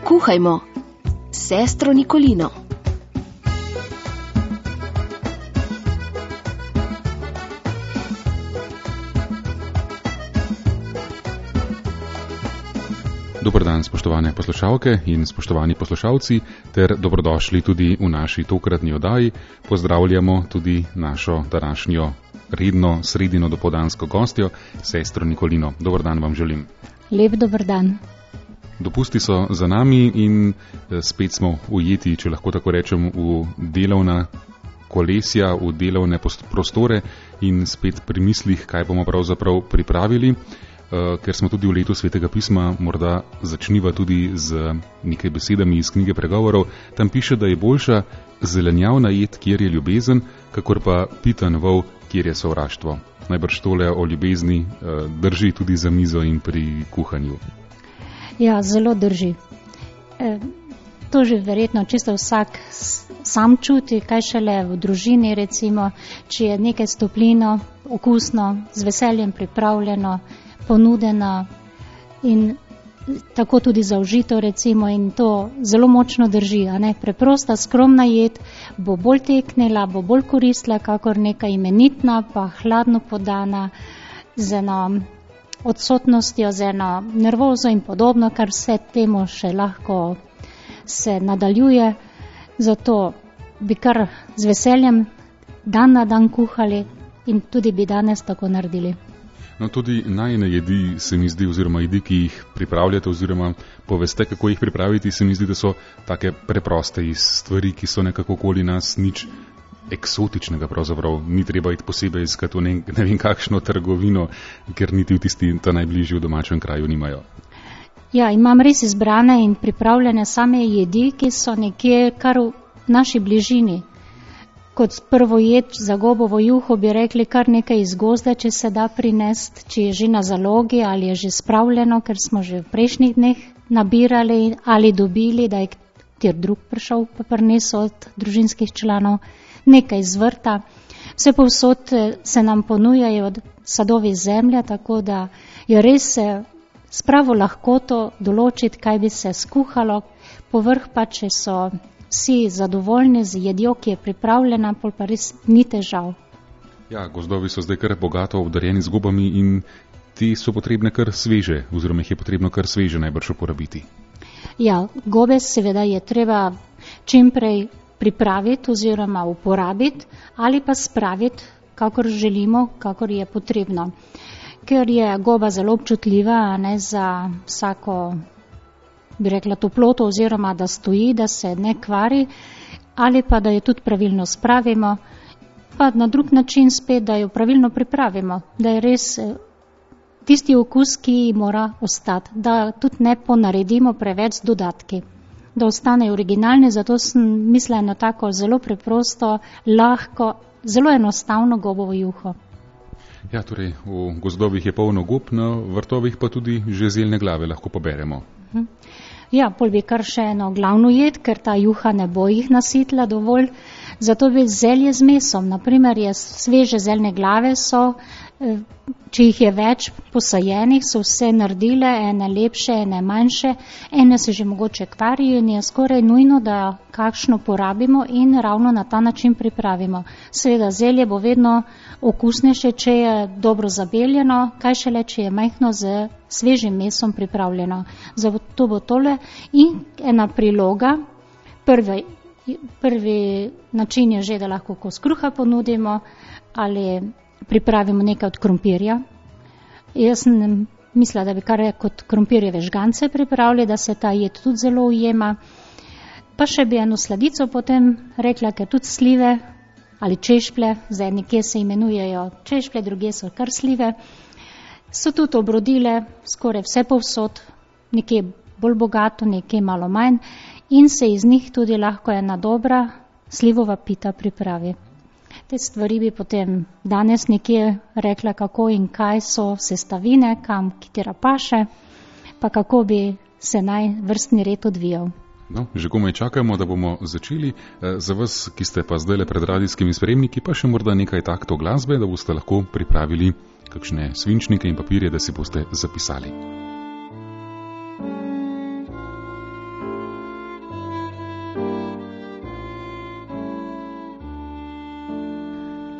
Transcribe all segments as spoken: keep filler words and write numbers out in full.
Kuhajmo, sestro Nikolino. Dober dan, spoštovane poslušalke in spoštovani poslušalci, ter dobrodošli tudi v naši tokratni oddaji. Pozdravljamo tudi našo današnjo redno sredino dopoldansko gostjo, sestro Nikolino. Dober dan vam želim. Lep dober dan. Dopusti so za nami in spet smo ujeti, če lahko tako rečem, v delovna kolesja, v delovne prostore in spet pri mislih, kaj bomo pravzaprav pripravili. Ker smo tudi v letu Svetega pisma, morda začniva tudi z nekaj besedami iz knjige Pregovorov. Tam piše, da je boljša zelenjavna jed, kjer je ljubezen, kakor pa pitan vol, kjer je sovraštvo. Najbrž tole o ljubezni drži tudi za mizo in pri kuhanju. Ja, zelo drži. E, to že verjetno čisto vsak sam čuti, kaj šele v družini, recimo, če je nekaj stoplino, okusno, z veseljem pripravljeno, ponudena in tako tudi zaužito, recimo, in to zelo močno drži, a ne? Preprosta, skromna jed bo bolj teknila, bo bolj koristila, kakor neka imenitna, pa hladno podana, z eno odsotnostjo, z eno nervozo in podobno, kar vse temu še lahko se nadaljuje. Zato bi kar z veseljem dan na dan kuhali in tudi bi danes tako naredili. No, tudi najne jedi se mi zdi, oziroma jedi, ki jih pripravljate, oziroma poveste, kako jih pripraviti, se mi zdi, da so take preproste iz stvari, ki so nekako okoli nas, nič eksotičnega pravzaprav. Ni treba iti posebej iskati v ne, ne vem kakšno trgovino, ker niti v tisti ta najbližji v domačem kraju nimajo. Ja, imam res izbrane in pripravljene same jedi, ki so nekje kar v naši bližini. Kot prvo jed za gobovo juho bi rekli kar nekaj iz gozda, če se da prinest, če je že na zalogi ali je že spravljeno, ker smo že v prejšnjih dneh nabirali ali dobili, da je kjer drug prišel pa prinesel od družinskih članov, nekaj iz vrta. Vse povsod se nam ponujajo od sadovi zemlje, tako da je res s pravo lahkoto določiti, kaj bi se skuhalo, povrh pa, če so vsi zadovoljni z jedjo, ki je pripravljena, pol pa res ni težav. Ja, gozdovi so zdaj kar bogato obdarjeni z gobami in ti so potrebne kar sveže, oziroma jih je potrebno kar sveže najbrž uporabiti. Ja, gobe seveda je treba čimprej pripraviti oziroma uporabiti ali pa spraviti, kakor želimo, kakor je potrebno. Ker je goba zelo občutljiva, a ne za vsako, bi rekla, toploto oziroma da stoji, da se ne kvari, ali pa da jo tudi pravilno spravimo, pa na drug način spet, da jo pravilno pripravimo, da je res tisti okus, ki mora ostati, da tudi ne ponaredimo preveč z dodatki, da ostane originalni. Zato sem mislila na tako zelo preprosto, lahko, zelo enostavno gobovo juho. Ja, torej v gozdovih je polno gob, na vrtovih pa tudi že zeljne glave lahko poberemo. Ja, pol bi kar še eno glavno jed, ker ta juha ne bo jih nasitila dovolj, zato bi zelje z mesom. Naprimer, je sveže zeljne glave so, če jih je več posajenih, so vse naredile, ene lepše, ene manjše, ene se že mogoče kvarijo in je skoraj nujno, da kakšno porabimo in ravno na ta način pripravimo. Seveda, zelje bo vedno okusnejše, če je dobro zabeljeno, kaj šele, če je majhno z svežim mesom pripravljeno. Zato bo tole in ena priloga. Prvi, prvi način je že, da lahko kos kruha ponudimo ali pripravimo nekaj od krompirja. Jaz sem mislila, da bi kar kot krompirjeve žgance pripravili, da se ta jed tudi zelo ujema. Pa še bi eno sladico potem rekla, ker tudi slive ali češplje, zdaj nekje se imenujejo češplje, druge so kar slive, so tudi obrodile skoraj vse povsod, nekje bolj bogato, nekje malo manj, in se iz njih tudi lahko ena dobra slivova pita pripravi. Te stvari bi potem danes nekje rekla, kako in kaj so sestavine, kam katera paše, pa kako bi se naj vrstni red odvijal. No, že komaj čakamo, da bomo začeli. Za vas, ki ste pa zdajle pred radijskimi sprejemniki, pa še morda nekaj takto glasbe, da boste lahko pripravili kakšne svinčnike in papirje, da si boste zapisali.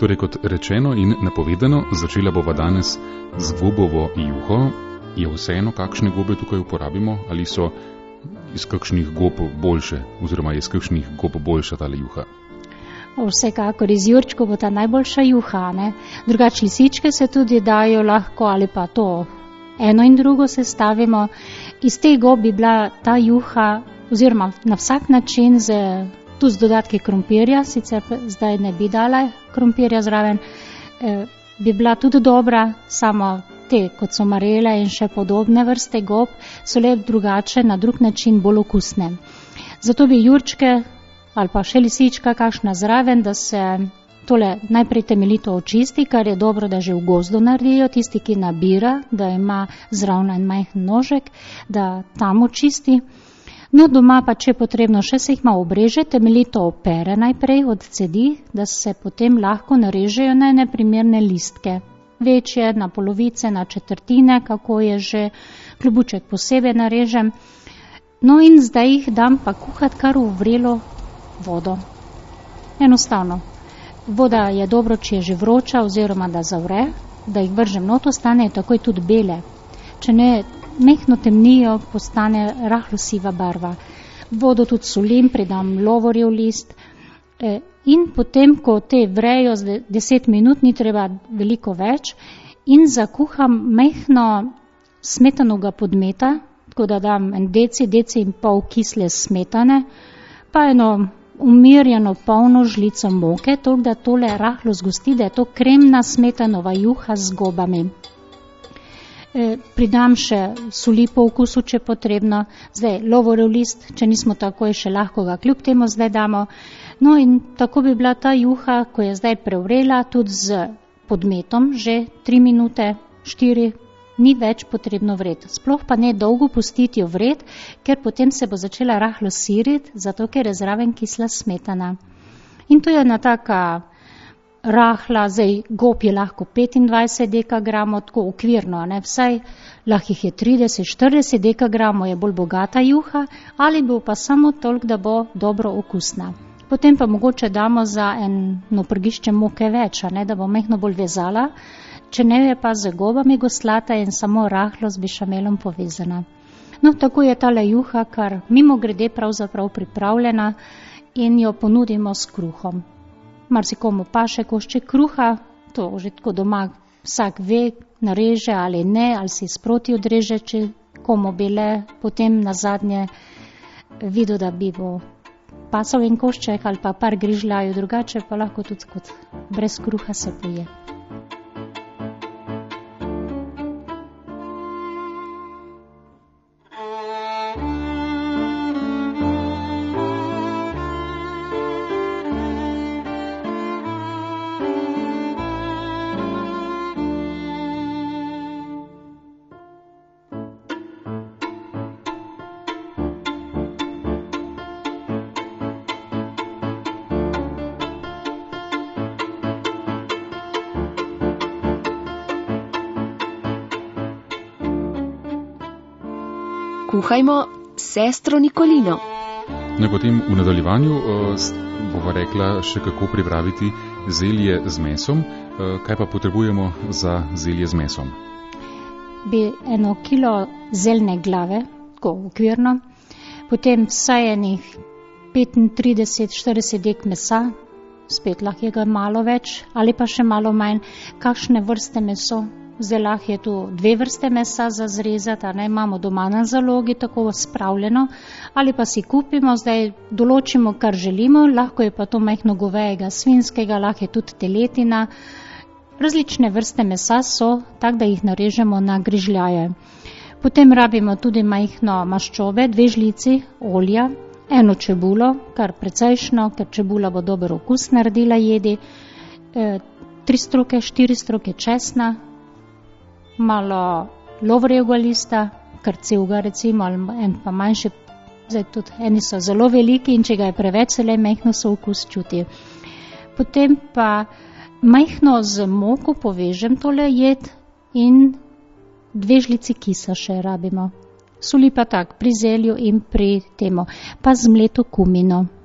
Torej, kot rečeno in napovedano, začela bova danes z gobovo juho. Je vseeno, kakšne gobe tukaj uporabimo, ali so iz kakšnih gob boljše, oziroma je iz kakšnih gob boljša tale juha? Vsekakor iz jurčkov bo ta najboljša juha, ne? Drugače lisičke se tudi dajo lahko, ali pa to eno in drugo sestavimo. Iz teh gob bi bila ta juha, oziroma na vsak način z, tu z dodatki krompirja, sicer zdaj ne bi dala krompirja zraven, eh, bi bila tudi dobra, samo te, kot so marele in še podobne vrste gob, so le drugače, na drug način bolj okusne. Zato bi jurčke ali pa še lisička kakšna zraven, da se tole najprej temeljito očisti, kar je dobro, da že v gozdu naredijo, tisti, ki nabira, da ima zravna en majhen nožek, da tam očisti. No, doma pa, če je potrebno, še se jih malo obreže, temeljito opere najprej od cedi, da se potem lahko narežejo na neprimerne listke. Večje, na polovice, na četrtine, kako je že, klobuček posebej narežem. No in zdaj jih dam pa kuhat kar v vrelo vodo. Enostavno. Voda je dobro, če je že vroča oziroma da zavre, da jih vržem not, ostane takoj tudi bele. Če ne, mehno temnijo, postane rahlo siva barva. Vodo tudi solim, pridam lovorjev list eh, in potem, ko te vrejo z deset minut, ni treba veliko več, in zakuham mehno smetanovega podmeta, tako da dam en deci, deci in pol kisle smetane, pa eno umirjeno polno žlico moke, toliko da tole rahlo zgosti, da je to kremna smetanova juha z gobami. E, pridam še soli po okusu, če potrebno, zdaj lovorjev list, če nismo takoj, še lahko ga kljub temu zdaj damo. No in tako bi bila ta juha, ko je zdaj prevrela, tudi z podmetom, že tri minute, štiri, ni več potrebno vred. Sploh pa ne dolgo pustiti jo vred, ker potem se bo začela rahlo siriti, zato ker je zraven kisla smetana. In to je ena taka rahla, zdaj gob je lahko petindvajset dekagramov, tako okvirno, ne, vsaj lahko jih je trideset, štirideset dekagramov, je bolj bogata juha, ali bo pa samo toliko, da bo dobro okusna. Potem pa mogoče damo za eno prgišče moke več, ne, da bo mehno bolj vezala, če ne je pa z gobami goslata in samo rahlo z bešamelom povezana. No, tako je tale juha, kar mimo grede pravzaprav pripravljena in jo ponudimo s kruhom. Marsikomu paše košček kruha, to že tako doma vsak ve, nareže ali ne, ali si sproti odreže, če komu bi le potem nazadnje videl, da bi bo pasal en košček ali pa par grižljajo, drugače pa lahko tudi kot brez kruha se poje. Kuhajmo sestro Nikolino. No, potem v nadaljevanju uh, bova rekla še kako pripraviti zelje z mesom. Uh, kaj pa potrebujemo za zelje z mesom? Bi eno kilo zeljne glave, tako okvirno, potem vsaj enih petintrideset štirideset dek mesa, spet lahko je ga malo več ali pa še malo manj, kakšne vrste meso. Zdaj lahko je tu dve vrste mesa za zrezati, ne, imamo doma na zalogi tako spravljeno, ali pa si kupimo, zdaj določimo, kar želimo, lahko je pa to majhno govejega, svinskega, lahko je tudi teletina. Različne vrste mesa so, tak da jih narežemo na grižljaje. Potem rabimo tudi majhno maščobe, dve žlici olja, eno čebulo, kar precejšno, ker čebula bo dober okus naredila jedi, e, tri stroke, štiri stroke česna, malo lovorjevega lista, kar celega recimo, ali en pa manjši, zdaj tudi eni so zelo veliki in če ga je preveč, se le majhno so okus čuti. Potem pa majhno z moko povežem tole jed in dve žlici kisa še rabimo. Soli pa tak pri zelju in pri temu, pa zmleto kumino.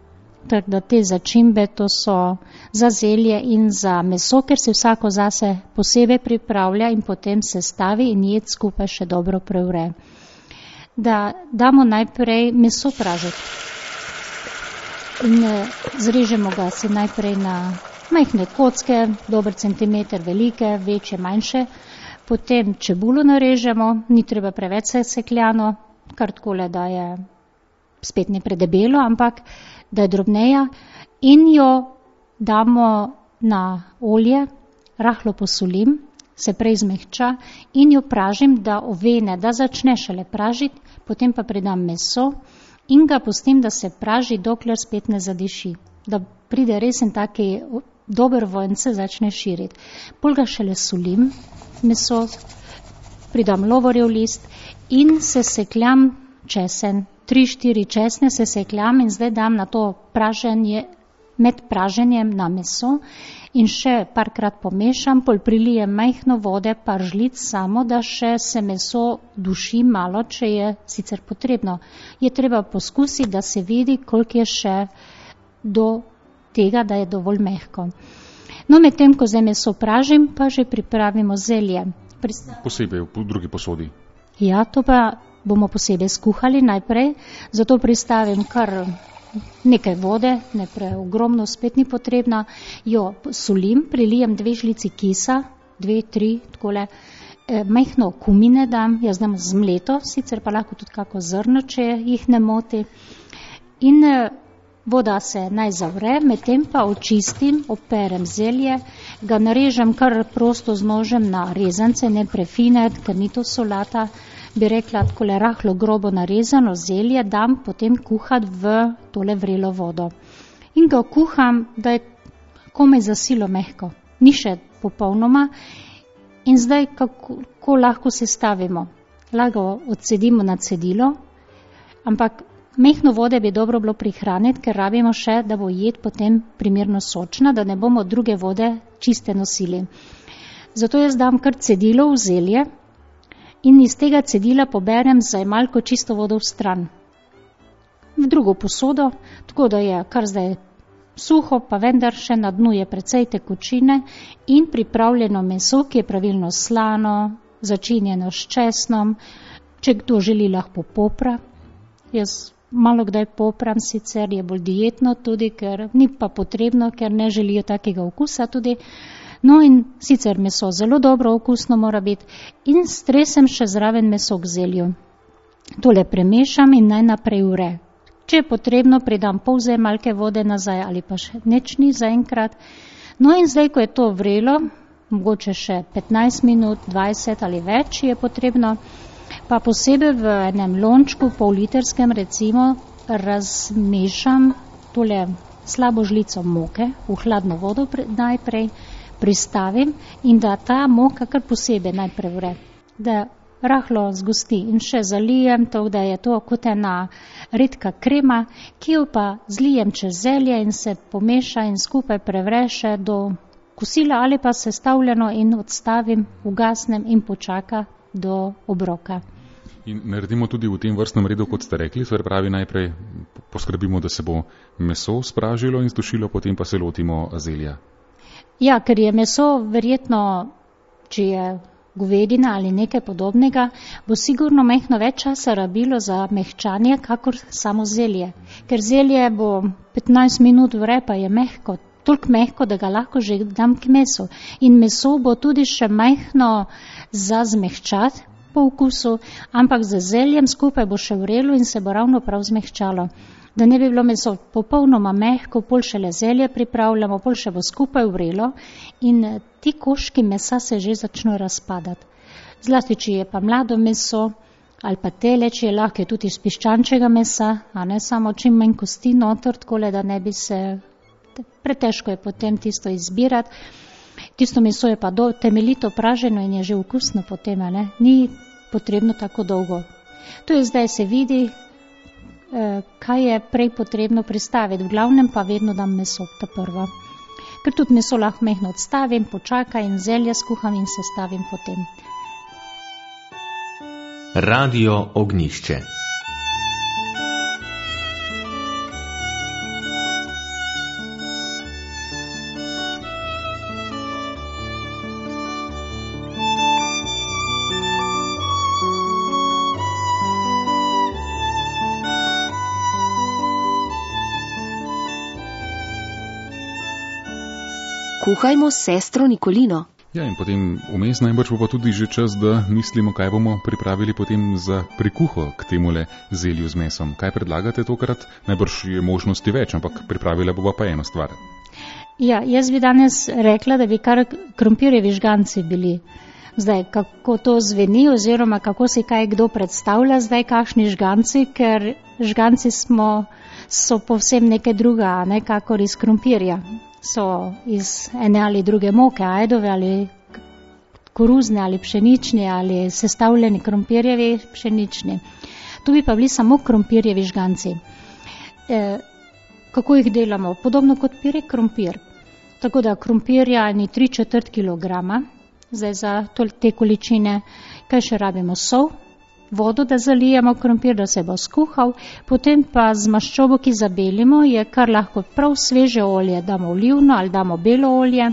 tako da te začimbe to so za zelje in za meso, ker se vsako zase posebej pripravlja in potem se stavi in jed skupaj še dobro prevre. Da damo najprej meso pražiti in zrežemo ga se najprej na majhne kocke, dober centimeter velike, večje, manjše. Potem čebulo narežemo, ni treba preveč sekljano, kar takole, da je spet ne predebelo, ampak da je drobneja in jo damo na olje, rahlo posolim, se prej zmehča in jo pražim, da ovene, da začne šele pražiti, potem pa pridam meso in ga pustim, da se praži, dokler spet ne zadiši, da pride resen taki dober vonj, se začne širiti. Pol ga šele solim, meso, pridam lovorjev list in se sekljam česen, tri, štiri česne se sekljam in zdaj dam na to praženje, med praženjem na meso in še parkrat pomešam, pol prilijem majhno vode, par žlic samo, da še se meso duši malo, če je sicer potrebno. Je treba poskusiti, da se vidi, koliko je še do tega, da je dovolj mehko. No, med tem, ko zdaj meso pražim, pa že pripravimo zelje. Prista- Posebej v drugi posodi. Ja, to pa bomo posebej skuhali najprej, zato pristavim kar nekaj vode, ne pre ogromno, spet ni potrebna, jo solim, prilijem dve žlici kisa, dve, tri, takole, e, majhno kumine dam, jaz dam zmleto, sicer pa lahko tudi kako zrno, če jih ne moti. In e, voda se naj zavre, medtem pa očistim, operem zelje, ga narežem kar prosto z nožem na rezance, ne prefine, ker ni to solata, bi rekla, takole rahlo grobo narezano zelje, dam potem kuhati v tole vrelo vodo. In ga kuham, da je komaj za silo mehko, ni še popolnoma. In zdaj, kako, kako lahko se stavimo? Lahko odcedimo na cedilo, ampak mehno vode bi dobro bilo prihraniti, ker rabimo še, da bo jed potem primerno sočna, da ne bomo druge vode čiste nosili. Zato jaz dam kar cedilo v zelje in iz tega cedila poberem z malko čisto vodo v stran. V drugo posodo, tako da je kar zdaj suho, pa vendar še na dnu je precej tekočine in pripravljeno meso, ki je pravilno slano, začinjeno s česnom, če kdo želi lahko popra. Jaz malo kdaj popram, sicer je bolj dietno tudi, ker ni pa potrebno, ker ne želijo takega okusa tudi. No in sicer meso zelo dobro okusno mora biti in stresem še zraven meso k zelju. Tole premešam in naj naprej vre. Če je potrebno, pridam pol zemalke vode nazaj ali pa še nič ni zaenkrat. No in zdaj, ko je to vrelo, mogoče še petnajst minut, dvajset ali več je potrebno, pa posebej v enem lončku, pol literskem recimo, razmešam tole slabo žlico moke v hladno vodo najprej, pristavim in da ta moka kar posebej najprej vre, da rahlo zgosti in še zalijem to, da je to kot ena redka krema, ki jo pa zlijem čez zelje in se pomeša in skupaj prevre še do kosila ali pa sestavljeno in odstavim, ugasnem in počaka do obroka. In naredimo tudi v tem vrstnem redu, kot ste rekli, se pravi najprej poskrbimo, da se bo meso spražilo in zdušilo, potem pa se lotimo zelja. Ja, ker je meso verjetno, če je govedina ali nekaj podobnega, bo sigurno mehno več časa rabilo za mehčanje, kakor samo zelje. Ker zelje bo petnajst minut vre, pa je mehko, toliko mehko, da ga lahko že dam k mesu. In meso bo tudi še mehno za zmehčati po okusu, ampak z zeljem skupaj bo še vrelo in se bo ravno prav zmehčalo. Da ne bi bilo meso popolnoma mehko, pol šele zelje pripravljamo, pol še bo skupaj vrelo in ti koški mesa se že začno razpadati. Zlasti, če je pa mlado meso ali pa teleč, je lahko tudi iz piščančjega mesa, a ne samo čim manj kosti noter, takole, da ne bi se, pretežko je potem tisto izbirati. Tisto meso je pa do, temeljito praženo in je že okusno potem, a ne? Ni potrebno tako dolgo. To je zdaj se vidi, kaj je prej potrebno pristaviti. V glavnem pa vedno dam meso ta prvo. Ker tudi meso lahko mehno odstavim, počaka in zelje skuham in sestavim potem. Radio Ognjišče. Kuhajmo s sestro Nikolino. Ja, in potem vmes najbrž bo pa tudi že čas, da mislimo, kaj bomo pripravili potem za prikuho k temule zelju z mesom. Kaj predlagate tokrat? Najbrž je možnosti več, ampak pripravila bo pa eno stvar. Ja, jaz bi danes rekla, da bi kar krompirjevi žganci bili. Zdaj, kako to zveni oziroma kako si kaj kdo predstavlja zdaj kakšni žganci, ker žganci smo, so povsem nekaj druga, ne kakor iz krompirja. So iz ene ali druge moke, ajdove ali koruzne ali pšenični ali sestavljeni krompirjevi pšenični. Tu bi pa bili samo krompirjevi žganci. E, kako jih delamo? Podobno kot pire krompir. Tako da krompirja ni tri četrt kilograma, zdaj za te količine. Kaj še rabimo? Sol, vodo, da zalijemo krompir, da se bo skuhal, potem pa z maščobo, ki zabelimo, je kar lahko prav sveže olje, damo olivno ali damo belo olje,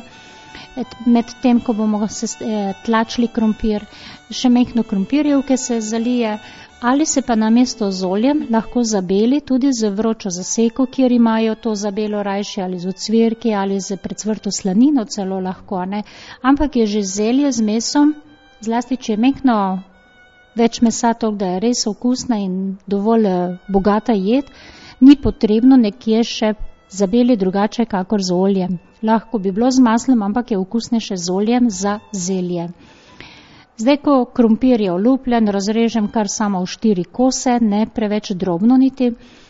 med tem, ko bomo se tlačili krompir, še mehko krompirjevke se zalije, ali se pa namesto z oljem lahko zabeli tudi z vročo zaseko, kjer imajo to zabelo rajši, ali z ocvirki, ali z precvrto slanino celo lahko, ne. Ampak je že zelje z mesom, zlasti če je mehko več mesa, toliko, da je res okusna in dovolj bogata jed, ni potrebno nekje še zabeli drugače kakor z oljem. Lahko bi bilo z maslom, ampak je okusnejše z oljem za zelje. Zdaj, ko krompir je olupljen, razrežem kar samo v štiri kose, ne preveč drobno niti,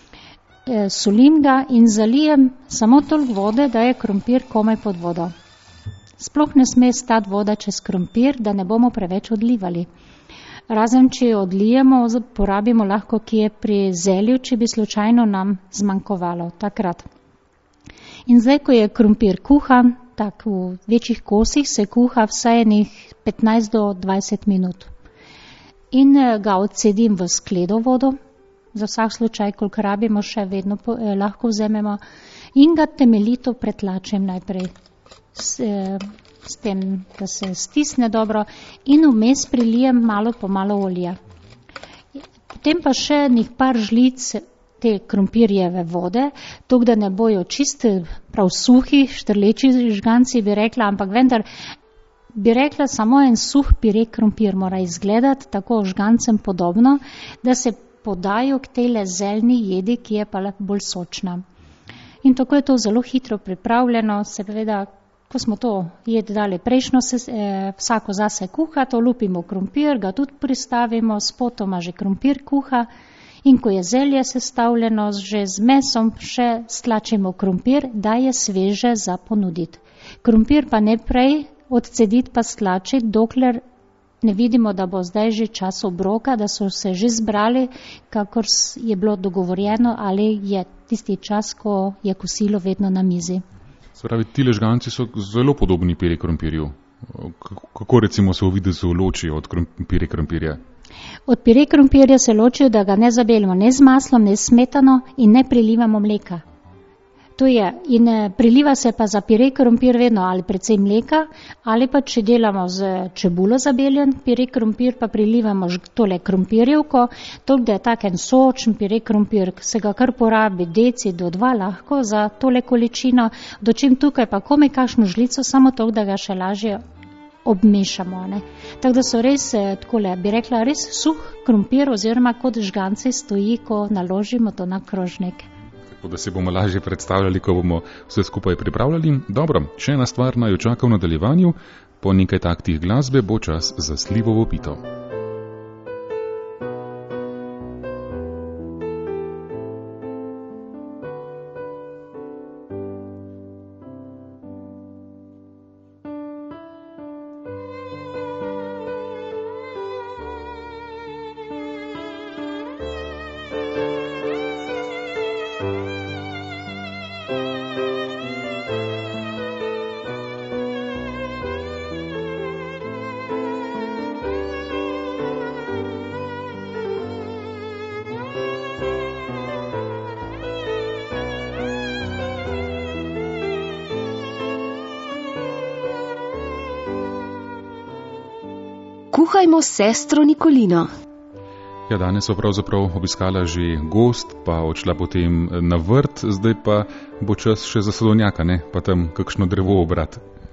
e, solim ga in zalijem samo toliko vode, da je krompir komaj pod vodo. Sploh ne sme stati voda čez krompir, da ne bomo preveč odlivali. Razen, če jo odlijemo, porabimo lahko kje pri zelju, če bi slučajno nam zmanjkovalo takrat. In zdaj, ko je krompir kuhan, tak v večjih kosih se kuha vsaj enih petnajst do dvajset minut. In ga odcedim v skledo vodo, za vsak slučaj, koliko rabimo, še vedno eh, lahko vzememo, in ga temeljito pretlačim najprej s, eh, s tem, da se stisne dobro in vmes prilijem malo po malo olja. Potem pa še nih par žlic te krompirjeve vode, tako da ne bojo čist prav suhi, štrleči žganci bi rekla, ampak vendar bi rekla samo en suh pire krompir mora izgledati tako žgancem podobno, da se podajo k tejle zeljni jedi, ki je pa bolj sočna. In tako je to zelo hitro pripravljeno, seveda, ko smo to jed dali prejšnjo, se, eh, vsako zase kuha, to lupimo krompir, ga tudi pristavimo, spotoma že krompir kuha, in ko je zelje sestavljeno že z mesom, še stlačimo krompir, da je sveže za ponuditi. Krompir pa ne prej odcediti pa stlačiti, dokler ne vidimo, da bo zdaj že čas obroka, da so se že zbrali, kakor je bilo dogovorjeno, ali je tisti čas, ko je kosilo vedno na mizi. Se pravi, tile žganci so zelo podobni pire krompirju. Kako recimo se v videzu ločijo od pire krompirja? Od pire krompirja se ločijo, da ga ne zabelimo ne z maslom, ne s smetano in ne prilivamo mleka. To je, in priliva se pa za pire krompir vedno ali precej mleka, ali pa če delamo z čebulo zabeljen pire krompir, pa prilivamo tole krompirjevko, toliko da je tak en sočen pire krompir, se ga kar porabi deci do dva lahko za tole količino, dočim tukaj pa komaj kakšno žlico, samo toliko, da ga še lažje obmešamo. Ne? Tako da so res, takole, bi rekla, res suh krompir oziroma kot žganci stoji, ko naložimo to na krožnik. Tako da se bomo lažje predstavljali, ko bomo vse skupaj pripravljali. Dobro, še ena stvar naj čaka v nadaljevanju. Po nekaj taktih glasbe bo čas za slivovo pito. Kuhajmo s sestro Nikolino. Ja, danes so pravzaprav obiskala že gost, pa odšla potem na vrt, zdaj pa bo čas še za sadovnjaka, ne? Pa tam kakšno drevo obrat.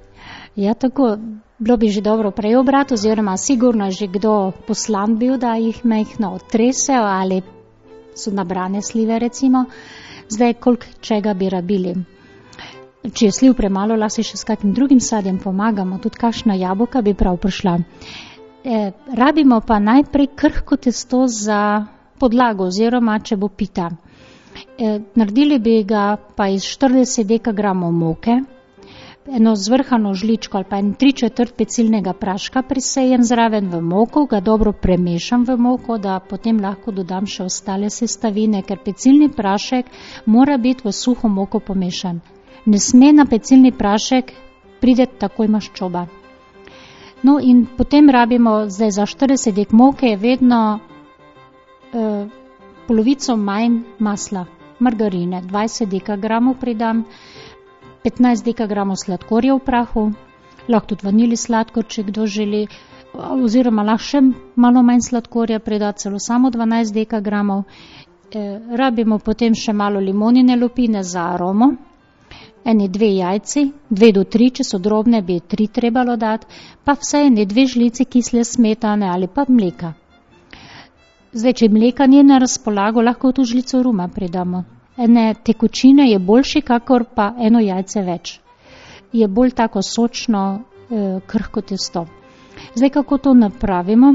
Ja, tako, bilo bi že dobro prej obrat, oziroma sigurno je že kdo poslan bil, da jih mehno otrese ali so nabrane slive recimo. Zdaj, koliko čega bi rabili. Če je sliv premalo, lahko še s kakim drugim sadjem pomagamo, tudi kakšna jabolka bi prav prišla. E, rabimo pa najprej krhko testo za podlago, oziroma če bo pita. E, naredili bi ga pa iz štirideset dekagramov moke, eno zvrhano žličko ali pa en tri četrt pecilnega praška prisejem zraven v moko, ga dobro premešam v moko, da potem lahko dodam še ostale sestavine, ker pecilni prašek mora biti v suho moko pomešan. Ne sme na pecilni prašek priti takoj maščoba. No in potem rabimo, zdaj za štirideset dek moke je vedno eh, polovico manj masla, margarine, dvajset dekagramov pridam, petnajst dekagramov sladkorja v prahu, lahko tudi vanili sladkor, če kdo želi, oziroma lahko še malo manj sladkorja pridati, celo samo dvanajst dekagramov. E, rabimo potem še malo limonine lupine za aromo, eni dve jajci, dve do tri, če so drobne, bi tri trebalo dati, pa vsaj eni dve žlici kisle smetane ali pa mleka. Zdaj, če mleka ni na razpolago, lahko tu žlico ruma pridamo. Ene tekočine je boljši, kakor pa eno jajce več. Je bolj tako sočno, eh, krhko testo. Zdaj, kako to napravimo,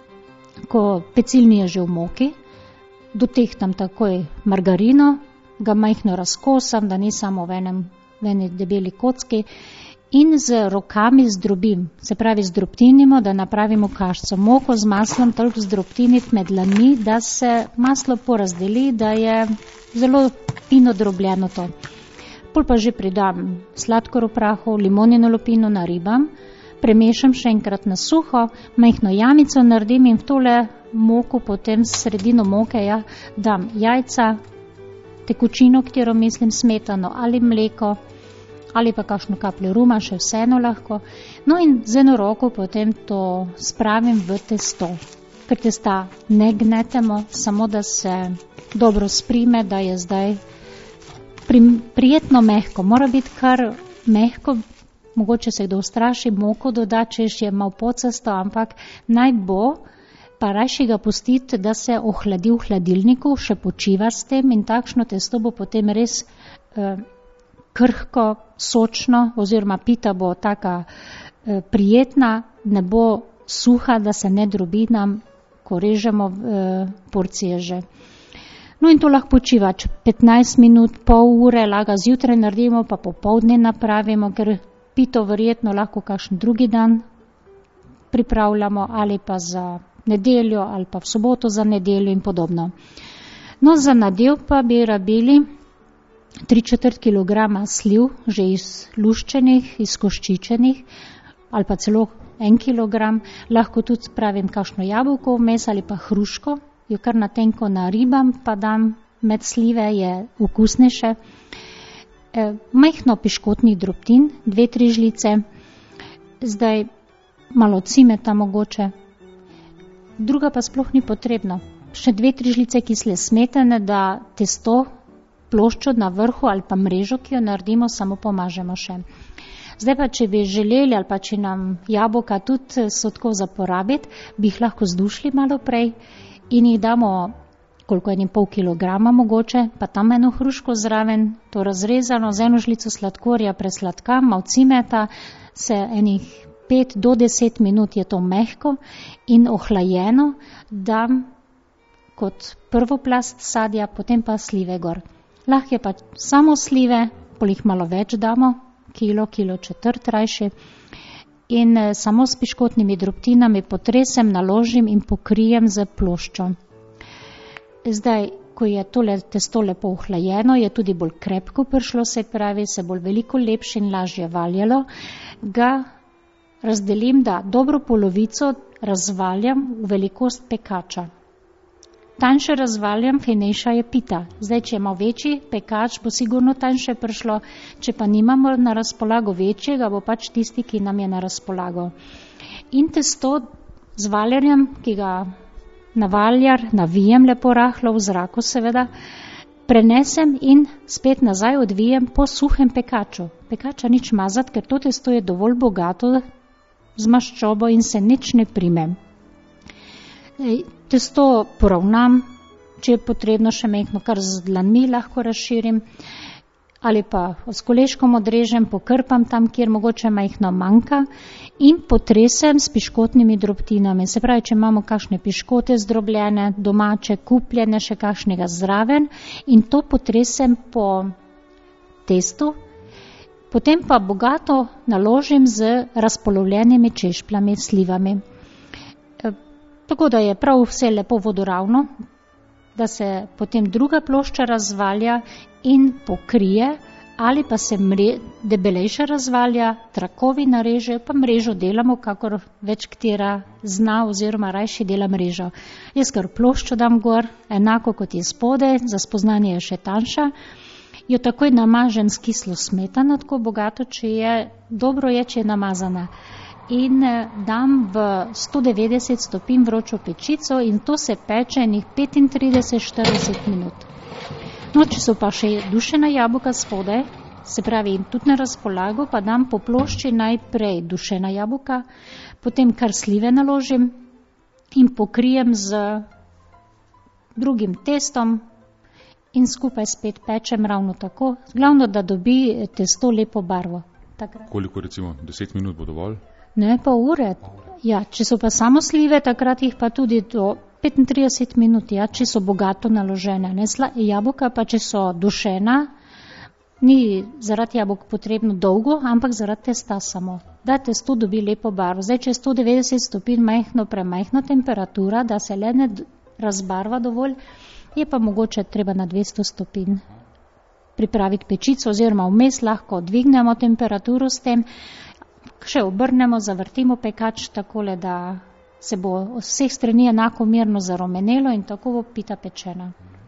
ko pecilni je že v moki, dotehtam takoj margarino, ga majhno razkosam, da ni samo v enem, v eni debeli kocki, in z rokami zdrobim, se pravi zdrobtinimo, da napravimo kašco. Moko z maslom toliko zdrobtiniti med dlanmi, da se maslo porazdeli, da je zelo fino drobljeno to. Pol pa že pridam sladkor v prahu, limonino lupino naribam, premešam še enkrat na suho, majhno jamico naredim in v tole moko potem sredino moke ja, dam jajca, tekočino, katero mislim smetano ali mleko, ali pa kakšno kapljo ruma, še vseeno lahko. No in z eno roko potem to spravim v testo, ker testa ne gnetemo, samo da se dobro sprime, da je zdaj prijetno mehko. Mora biti kar mehko, mogoče se kdo ustraši, moko doda, če je malo pocasto, ampak naj bo, pa rajši ga pustiti, da se ohladi v hladilniku, še počiva s tem in takšno testo bo potem res eh, krhko, sočno, oziroma pita bo taka eh, prijetna, ne bo suha, da se ne drobi nam, ko režemo eh, porcije že. No in to lahko počiva petnajst minut, pol ure, laga zjutraj naredimo, pa popoldne napravimo, ker pito verjetno lahko kakšen drugi dan pripravljamo, ali pa za nedeljo, ali pa v soboto za nedeljo in podobno. No, za nadev pa bi rabili tri četrt kilograma sliv, že izluščenih, izkoščičenih, ali pa celo en kilogram, lahko tudi spravim kakšno jabolko vmes ali pa hruško, jo kar na tenko naribam, pa dam med slive, je okusnejše. E, majhno piškotnih drobtin, dve, tri žlice, zdaj malo cimeta mogoče, druga pa sploh ni potrebno. Še dve, tri žlice kisle smetane, da testo, ploščo na vrhu ali pa mrežo, ki jo naredimo, samo pomažemo še. Zdaj pa, če bi želeli ali pa če nam jabolka tudi so tako za porabiti, bi jih lahko zdušili malo prej in jih damo koliko enim pol kilograma mogoče, pa tam eno hruško zraven, to razrezano, z eno žlico sladkorja presladkam, malo cimeta, se enih pet do deset minut je to mehko in ohlajeno, dam kot prvo plast sadja, potem pa slive gor. Lahko je pa samo slive, pol jih malo več damo, kilo, kilo četrt rajši, in eh, samo s piškotnimi drobtinami potresem, naložim in pokrijem z ploščo. Zdaj, ko je tole testo lepo ohlajeno, je tudi bolj krepko prišlo, se pravi, se bolj veliko lepše in lažje valjalo, ga razdelim, da dobro polovico razvaljam v velikost pekača. Tanjše razvaljam, finejša je pita. Zdaj, če ima večji pekač, bo sigurno tanjše prišlo, če pa nimamo na razpolago večjega, bo pač tisti, ki nam je na razpolago. In testo z valjarjem, ki ga na valjar navijem lepo rahlo v zraku seveda, prenesem in spet nazaj odvijem po suhem pekaču. Pekača nič mazati, ker to testo je dovolj bogato z maščobo in se nič ne prime. Testo poravnam, če je potrebno še mehko, kar z dlanmi lahko razširim, ali pa s koleškom odrežem, pokrpam tam, kjer mogoče majhno manjka in potresem s piškotnimi drobtinami. Se pravi, če imamo kakšne piškote zdrobljene, domače, kupljene, še kakšnega zraven in to potresem po testu, potem pa bogato naložim z razpolovljenimi češpljami, slivami. E, tako da je prav vse lepo vodoravno, da se potem druga plošča razvalja in pokrije, ali pa se mre, debelejša razvalja, trakovi narežejo, pa mrežo delamo, kakor več katera zna oziroma rajši dela mrežo. Jaz kar ploščo dam gor, enako kot je spode, za spoznanje je še tanjša, jo takoj namažem s kislo smetano, tako bogato, če je, dobro je, če je namazana. In dam v sto devetdeset stopinj vročo pečico in to se peče enih petintrideset do štirideset minut. No, če so pa še dušena jabolka spodaj, se pravi tudi na razpolago, pa dam po plošči najprej dušena jabolka, potem kar slive naložim in pokrijem z drugim testom in skupaj spet pečem ravno tako. Glavno, da dobi testo lepo barvo. Takrat. Koliko recimo, deset minut bo dovolj? Ne, pa ure. Ja, če so pa samo slive, takrat jih pa tudi do petintrideset minut, ja, če so bogato naložene. Ne, sla, jabolka pa, če so dušena, ni zaradi jabolk potrebno dolgo, ampak zaradi testa samo. Da testo dobi lepo barvo. Zdaj, če je sto devetdeset stopinj majhno, premajhna temperatura, da se le ne razbarva dovolj, je pa mogoče treba na dvesto stopinj pripraviti pečico, oziroma vmes lahko dvignemo temperaturo s tem, še obrnemo, zavrtimo pekač takole, da se bo z vseh strani enako mirno zarumenelo in tako bo pita pečena.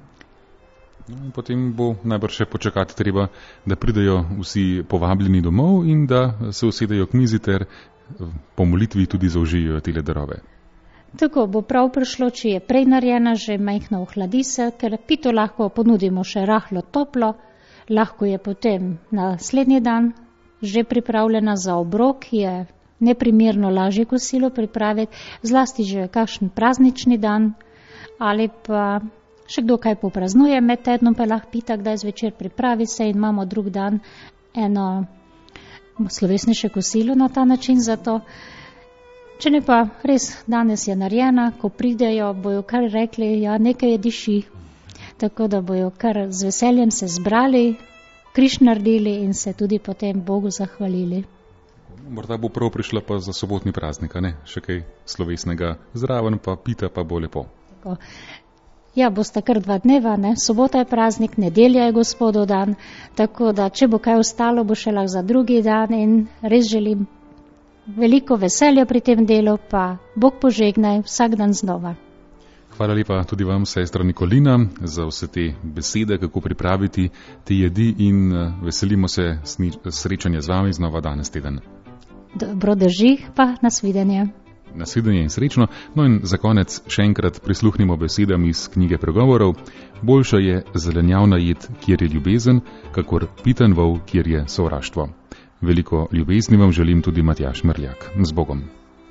No, in potem bo najbrž še počakati treba, da pridejo vsi povabljeni domov in da se usedejo k mizi ter po molitvi tudi zaužijo tele darove. Tako bo prav prišlo, če je prej narejena, že majhno ohladi se, ker pito lahko ponudimo še rahlo toplo, lahko je potem naslednji dan že pripravljena za obrok, je neprimerno lažje kosilo pripraviti, zlasti že kakšen praznični dan ali pa še kdo kaj popraznuje med tednom, pa lahko pita, kdaj zvečer pripravi se in imamo drug dan eno slovesnejše kosilo na ta način za to. Če ne pa res danes je narejena, ko pridejo, bojo kar rekli, ja, nekaj je diši, tako da bojo kar z veseljem se zbrali, križ naredili in se tudi potem Bogu zahvalili. Morda bo prav prišla pa za sobotni praznik, ne? Še kaj slovesnega zraven, pa pita pa bo lepo. Tako. Ja, bosta kar dva dneva, ne? Sobota je praznik, nedelja je Gospodov dan, tako da če bo kaj ostalo, bo še lahko za drugi dan in res želim veliko veselja pri tem delu, pa Bog požegnaj vsak dan znova. Hvala lepa tudi vam, sestra Nikolina, za vse te besede, kako pripraviti te jedi in veselimo se srečanja z vami znova danes teden. Dobro drži, pa nasvidenje. Nasvidenje in srečno. No in za konec še enkrat prisluhnimo besedam iz knjige Pregovorov. Boljša je zelenjavna jed, kjer je ljubezen, kakor pitan vol, kjer je sovraštvo. Veliko ljubezni vam želim tudi Matjaž Mrljak. Z Bogom.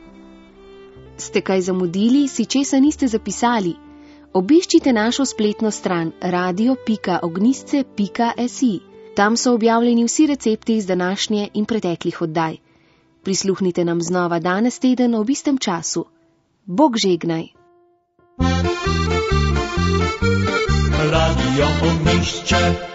Ste kaj zamudili, si česa niste zapisali? Obiščite našo spletno stran radio pika ognjisce pika si. Tam so objavljeni vsi recepti iz današnje in preteklih oddaj. Prisluhnite nam znova danes teden ob istem času. Bog žegnaj! Radio Ognjišče.